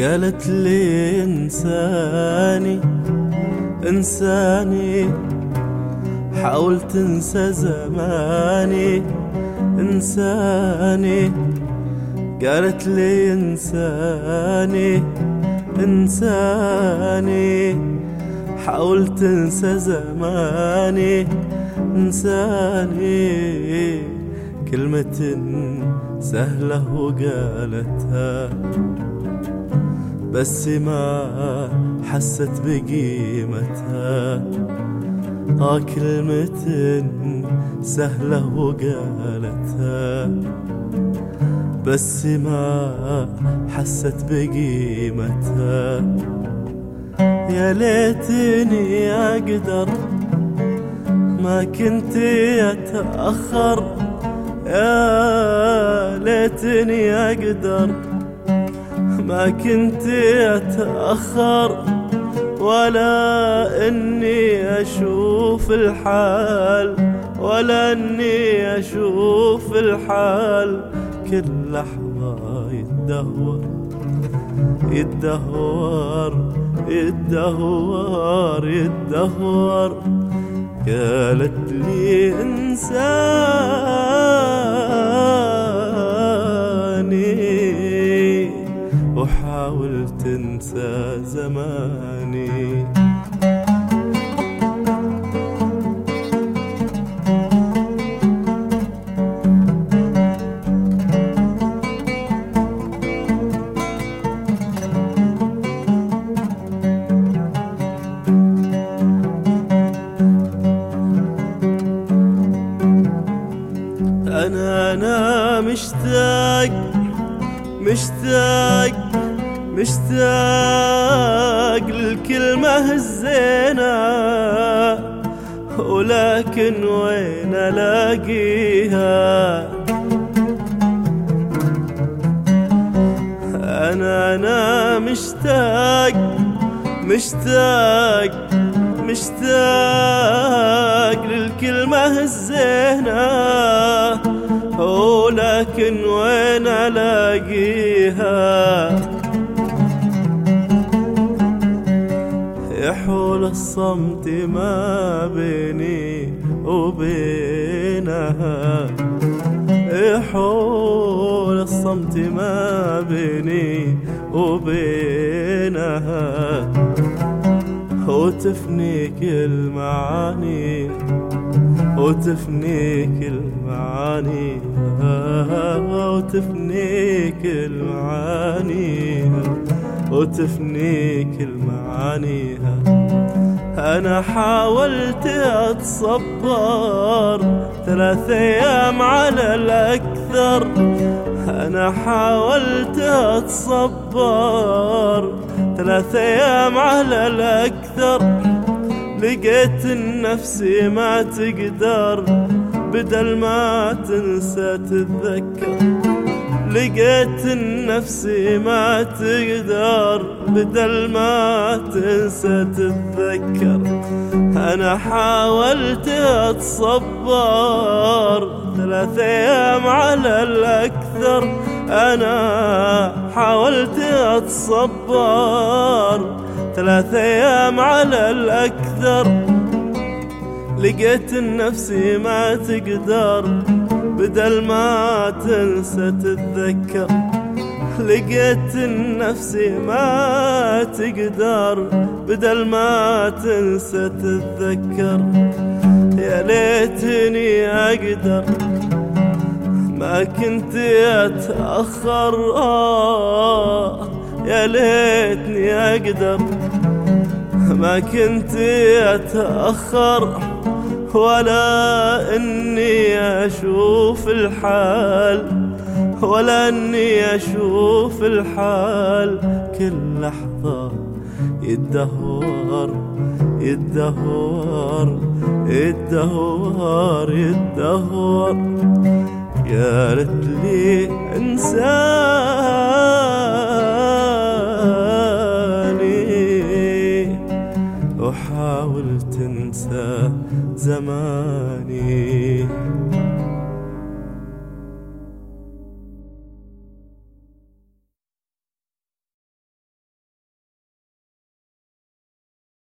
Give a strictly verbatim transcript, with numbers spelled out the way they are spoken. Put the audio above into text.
قالت لي انساني انساني، حاول تنسى زماني انساني. قالت لي انساني انساني، حاول تنسى زماني انساني. كلمة سهلة وقالتها بس ما حست بقيمتها. آه كلمة سهلة وقالتها بس ما حست بقيمتها. يا ليتني أقدر ما كنت أتأخر، يا ليتني أقدر ما كنت أتأخر، ولا إني أشوف الحال، ولا إني أشوف الحال. كل لحظة يتدهور يتدهور يتدهور يتدهور. قالت لي انساني وحاول تنسى زماني. أنا أنا مشتاق مشتاق مشتاق للكلمة الزينة، ولكن وين ألاقيها؟ أنا أنا مشتاق مشتاق مشتاق للكلمة الزينة، ولكن وين ألاقيها؟ يحول الصمت ما بيني وبينها، يحول الصمت ما بيني وبينها. وتفنيك المعاني وتفنيك المعاني وتفنيك المعاني وتفنيك المعاني. أنا حاولت أتصبر ثلاث أيام على الأكثر، أنا حاولت أتصبر ثلاث أيام على الأكثر. لقيت نفسي ما تقدر بدل ما تنسى تتذكر، لقيت نفسي ما تقدر بدل ما تنسى تتذكر. أنا حاولت أتصبر ثلاث أيام على الأكثر، أنا حاولت أتصبر ثلاث أيام على الأكثر. لقيت نفسي ما تقدر بدل ما تنسى تتذكر، لقيت نفسي ما تقدر بدل ما تنسى تتذكر. يا ليتني أقدر ما كنت أتأخر، آه يا ليتني أقدر ما كنت أتأخر، ولا إني أشوف الحال، ولا إني أشوف الحال. كل لحظة يتدهور يتدهور يتدهور يتدهور. قالت لي انساني وحاول تنسى زماني.